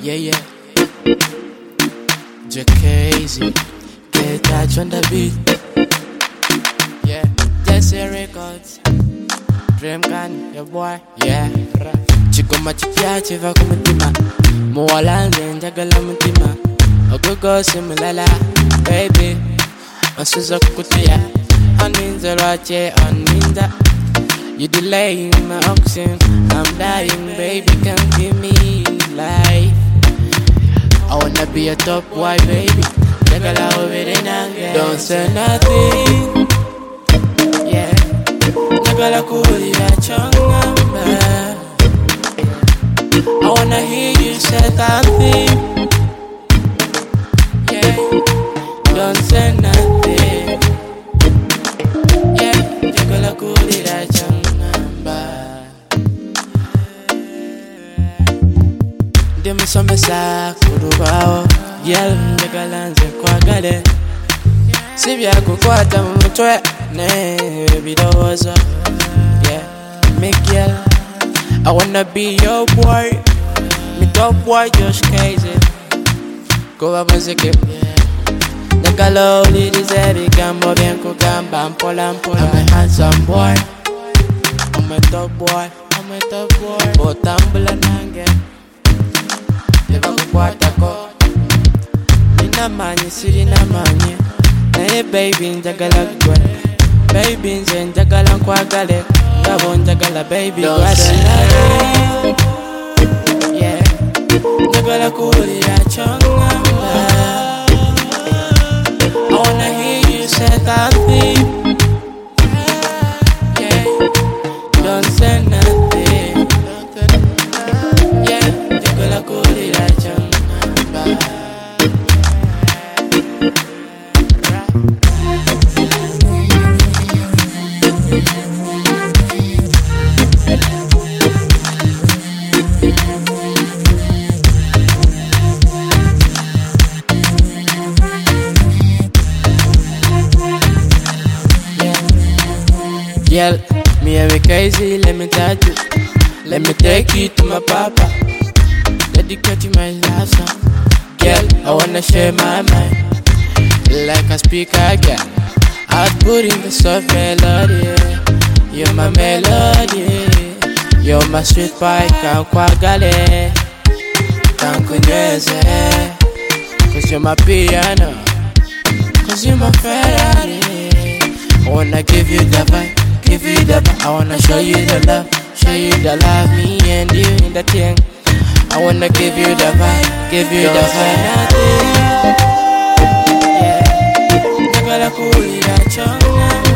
Yeah, yeah. Jackazy, get touch on the beat. Yeah, Jesse Records. Dream Can, your boy. Yeah. Chico machikia chiva kumutima. Muwalanze njagala mutima. Ogogo simulala, baby. Asuza kukutia. Aninza rache, aninza. You delaying my oxygen. I'm dying, baby. Come give me life. I wanna be a top boy, baby. Jagala over and again. Don't say nothing. Yeah. Jagala kulia chongamba. I wanna hear you say something. Yeah. Don't say nothing. Yeah. Jagala kulia chongamba. Demusomesa kurubao. Yel njagalanze kwagale. Sibya kukwata mutwe ne bidozo. Yeah, Miguel, I wanna be your boy. Me top boy just crazy. Go up music. Njagala ulidize bigambo bien kugamba mpola mpola. I'm a handsome boy. I'm a top boy. I'm a top boy. Botambula nange. Deba kukwata ko. Namanye siri namanye naye baby njagala gwe baby nze njagala nkwagale ngabo njagala baby gwadala yeah njagala kuwulira kyongamba I wanna hear you say something yeah don't say nothing yeah njagala kuwulira kyongamba Girl, me and me crazy, let me touch you. Let me take you to my papa. Dedicate you my love song. Girl, I wanna share my mind. Like a speaker again. I'll put in the soft melody. You're my melody. You're my sweet pie, can't kwagale. Can't kunyeze. Cause you're my piano. Cause you're my Ferrari. I wanna give you the vibe. Give you the vibe. I wanna show you the love. Show you the love. Me and you in the thing. I wanna give you the vibe. Give you the vibe. Yeah. Njagala kuwulira kyongamba.